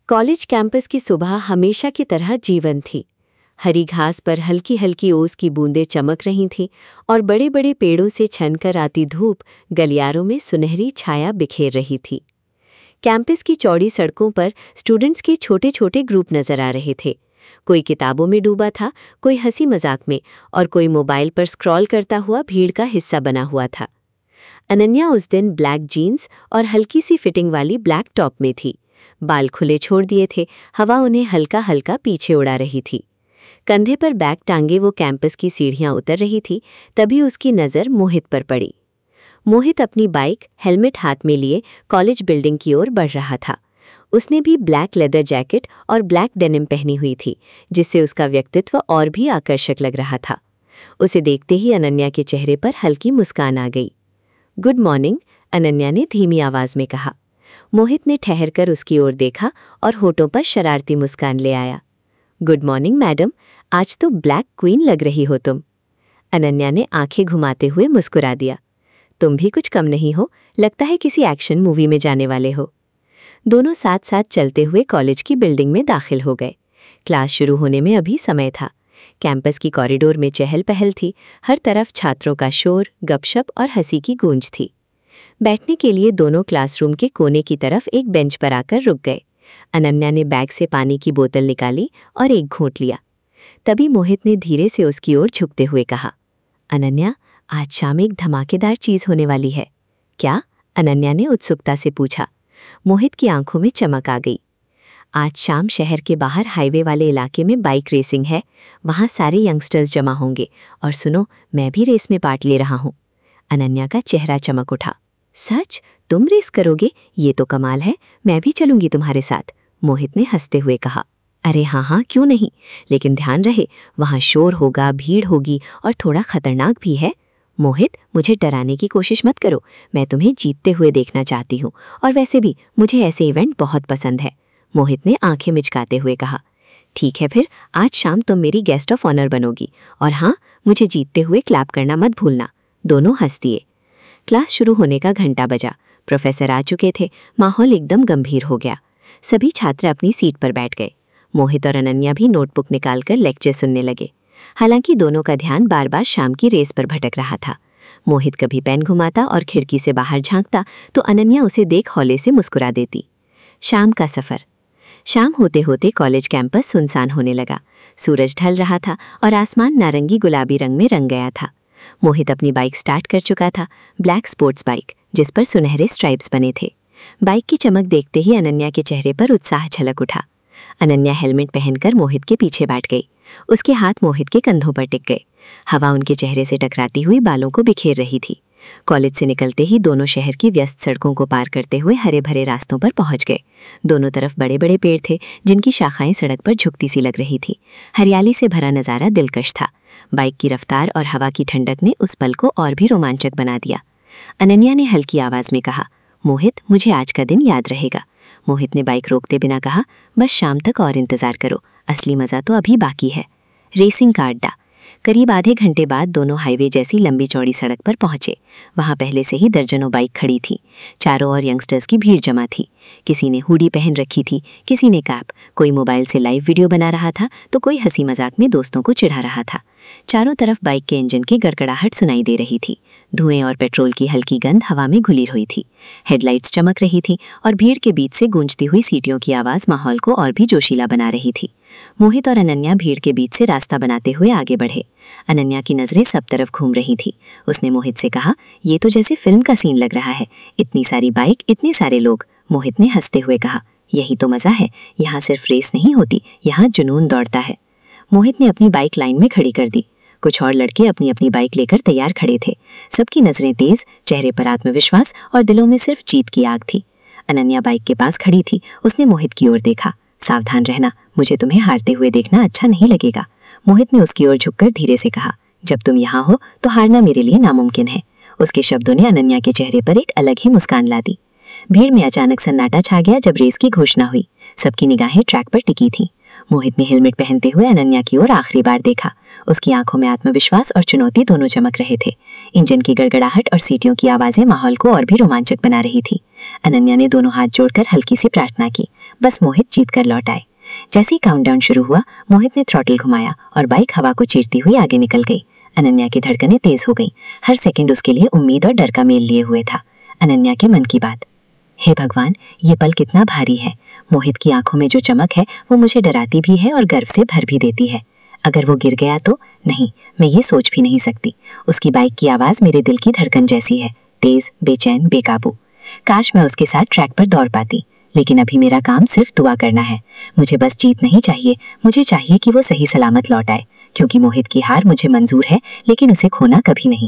College campus की सुबह हमेशा की तरह जीवन थी। हरी घास पर हल्की हल्की ओस की बूंदें चमक रही थीं और बड़े बड़े पेड़ों से छनकर आती धूप गलियारों में सुनहरी छाया बिखेर रही थी। कैंपस की चौड़ी सड़कों पर स्टूडेंट्स के छोटे छोटे ग्रुप नजर आ रहे थे। कोई किताबों में डूबा था, कोई हंसी मजाक में और कोई मोबाइल पर स्क्रॉल करता हुआ भीड़ का हिस्सा बना हुआ था। अनन्या उस दिन ब्लैक जीन्स और हल्की सी फिटिंग वाली ब्लैक टॉप में थी। बाल खुले छोड़ दिए थे, हवा उन्हें हल्का हल्का पीछे उड़ा रही थी। कंधे पर बैग टांगे वो कैंपस की सीढ़ियां उतर रही थी, तभी उसकी नज़र मोहित पर पड़ी। मोहित अपनी बाइक हेलमेट हाथ में लिए कॉलेज बिल्डिंग की ओर बढ़ रहा था। उसने भी ब्लैक लेदर जैकेट और ब्लैक डेनिम पहनी हुई थी, जिससे उसका व्यक्तित्व और भी आकर्षक लग रहा था। उसे देखते ही अनन्या के चेहरे पर हल्की मुस्कान आ गई। गुड मॉर्निंग, अनन्या ने धीमी आवाज में कहा। मोहित ने ठहरकर उसकी ओर देखा और होठों पर शरारती मुस्कान ले आया। गुड मॉर्निंग मैडम, आज तो ब्लैक क्वीन लग रही हो तुम। अनन्या ने आंखें घुमाते हुए मुस्कुरा दिया। तुम भी कुछ कम नहीं हो, लगता है किसी एक्शन मूवी में जाने वाले हो। दोनों साथ साथ चलते हुए कॉलेज की बिल्डिंग में दाखिल हो गए। क्लास शुरू होने में अभी समय था। कैंपस की कॉरिडोर में चहल पहल थी, हर तरफ छात्रों का शोर, गपशप और हंसी की गूंज थी। बैठने के लिए दोनों क्लासरूम के कोने की तरफ एक बेंच पर आकर रुक गए। अनन्या ने बैग से पानी की बोतल निकाली और एक घूंट लिया। तभी मोहित ने धीरे से उसकी ओर झुकते हुए कहा, अनन्या, आज शाम एक धमाकेदार चीज होने वाली है। क्या? अनन्या ने उत्सुकता से पूछा। मोहित की आंखों में चमक आ गई। आज शाम शहर के बाहर हाईवे वाले इलाके में बाइक रेसिंग है। वहाँ सारे यंगस्टर्स जमा होंगे और सुनो, मैं भी रेस में पार्ट ले रहा हूँ। अनन्या का चेहरा चमक उठा। सच? तुम रेस करोगे? ये तो कमाल है, मैं भी चलूंगी तुम्हारे साथ, मोहित ने हंसते हुए कहा। अरे हाँ हाँ, क्यों नहीं, लेकिन ध्यान रहे, वहाँ शोर होगा, भीड़ होगी और थोड़ा खतरनाक भी है। मोहित, मुझे डराने की कोशिश मत करो, मैं तुम्हें जीतते हुए देखना चाहती हूँ और वैसे भी मुझे ऐसे इवेंट बहुत पसंद है, मोहित ने आंखें मिचकाते हुए कहा। ठीक है फिर, आज शाम तुम मेरी गेस्ट ऑफ ऑनर बनोगी और हाँ, मुझे जीतते हुए क्लैप करना मत भूलना। दोनों हंस दिए। क्लास शुरू होने का घंटा बजा। प्रोफेसर आ चुके थे। माहौल एकदम गंभीर हो गया। सभी छात्र अपनी सीट पर बैठ गए। मोहित और अनन्या भी नोटबुक निकालकर लेक्चर सुनने लगे। हालांकि दोनों का ध्यान बार बार शाम की रेस पर भटक रहा था। मोहित कभी पेन घुमाता और खिड़की से बाहर झांकता तो अनन्या उसे देख हौले से मुस्कुरा देती। शाम का सफ़र। शाम होते होते कॉलेज कैंपस सुनसान होने लगा। सूरज ढल रहा था और आसमान नारंगी गुलाबी रंग में रंग गया था। मोहित अपनी बाइक स्टार्ट कर चुका था, ब्लैक स्पोर्ट्स बाइक, जिस पर सुनहरे स्ट्राइप्स बने थे। बाइक की चमक देखते ही अनन्या के चेहरे पर उत्साह झलक उठा। अनन्या हेलमेट पहनकर मोहित के पीछे बैठ गई। उसके हाथ मोहित के कंधों पर टिक गए। हवा उनके चेहरे से टकराती हुई बालों को बिखेर रही थी। कॉलेज से निकलते ही दोनों शहर की व्यस्त सड़कों को पार करते हुए हरे भरे रास्तों पर पहुंच गए। दोनों तरफ बड़े बड़े पेड़ थे, जिनकी शाखाएं सड़क पर झुकती सी लग रही थी। हरियाली से भरा नज़ारा दिलकश था। बाइक की रफ्तार और हवा की ठंडक ने उस पल को और भी रोमांचक बना दिया। अनन्या ने हल्की आवाज में कहा, मोहित, मुझे आज का दिन याद रहेगा। मोहित ने बाइक रोकते बिना कहा, बस शाम तक और इंतजार करो, असली मजा तो अभी बाकी है। रेसिंग का अड्डा। करीब आधे घंटे बाद दोनों हाईवे जैसी लंबी चौड़ी सड़क पर पहुंचे। वहां पहले से ही दर्जनों बाइक खड़ी थी। चारों ओर यंगस्टर्स की भीड़ जमा थी। किसी ने हुडी पहन रखी थी, किसी ने कैप, कोई मोबाइल से लाइव वीडियो बना रहा था तो कोई हंसी मजाक में दोस्तों को चिढ़ा रहा था। चारों तरफ बाइक के इंजन की गड़गड़ाहट सुनाई दे रही थी। धुएं और पेट्रोल की हल्की गंध हवा में घुली हुई थी। हेडलाइट्स चमक रही थी और भीड़ के बीच से गूंजती हुई सीटियों की आवाज़ माहौल को और भी जोशीला बना रही थी। मोहित और अनन्या भीड़ के बीच से रास्ता बनाते हुए आगे बढ़े। अनन्या की नज़रें सब तरफ घूम रही थी। उसने मोहित से कहा, ये तो जैसे फिल्म का सीन लग रहा है, इतनी सारी बाइक, इतने सारे लोग। मोहित ने हंसते हुए कहा, यही तो मज़ा है, यहाँ सिर्फ रेस नहीं होती, यहाँ जुनून दौड़ता है। मोहित ने अपनी बाइक लाइन में खड़ी कर दी। कुछ और लड़के अपनी अपनी बाइक लेकर तैयार खड़े थे। सबकी नज़रें तेज, चेहरे पर आत्मविश्वास और दिलों में सिर्फ जीत की आग थी। अनन्या बाइक के पास खड़ी थी। उसने मोहित की ओर देखा। सावधान रहना, मुझे तुम्हें हारते हुए देखना अच्छा नहीं लगेगा, मोहित ने उसकी ओर झुककर धीरे से कहा। जब तुम यहाँ हो तो हारना मेरे लिए नामुमकिन है। उसके शब्दों ने अनन्या के चेहरे पर एक अलग ही मुस्कान ला दी। भीड़ में अचानक सन्नाटा छा गया जब रेस की घोषणा हुई। सबकी निगाहें ट्रैक पर टिकी थीं। मोहित ने हेलमेट पहनते हुए अनन्या की ओर आखिरी बार देखा। उसकी आंखों में आत्मविश्वास और चुनौती दोनों चमक रहे थे। इंजन की गड़गड़ाहट और सीटियों की आवाजें माहौल को और भी रोमांचक बना रही थी। अनन्या ने दोनों हाथ जोड़कर हल्की सी प्रार्थना की, बस मोहित जीत कर लौट आए। जैसे ही काउंटडाउन शुरू हुआ, मोहित ने थ्रॉटल घुमाया और बाइक हवा को चीरती हुई आगे निकल गई। अनन्या की धड़कनें तेज हो गईं। हर सेकंड उसके लिए उम्मीद और डर का मेल लिए हुए था। अनन्या के मन की बात। हे भगवान, ये पल कितना भारी है। मोहित की आंखों में जो चमक है वो मुझे डराती भी है और गर्व से भर भी देती है। अगर वो गिर गया तो? नहीं, मैं ये सोच भी नहीं सकती। उसकी बाइक की आवाज़ मेरे दिल की धड़कन जैसी है, तेज, बेचैन, बेकाबू। काश मैं उसके साथ ट्रैक पर दौड़ पाती, लेकिन अभी मेरा काम सिर्फ दुआ करना है। मुझे बस जीत नहीं चाहिए, मुझे चाहिए कि वो सही सलामत लौट आए, क्योंकि मोहित की हार मुझे मंजूर है, लेकिन उसे खोना कभी नहीं।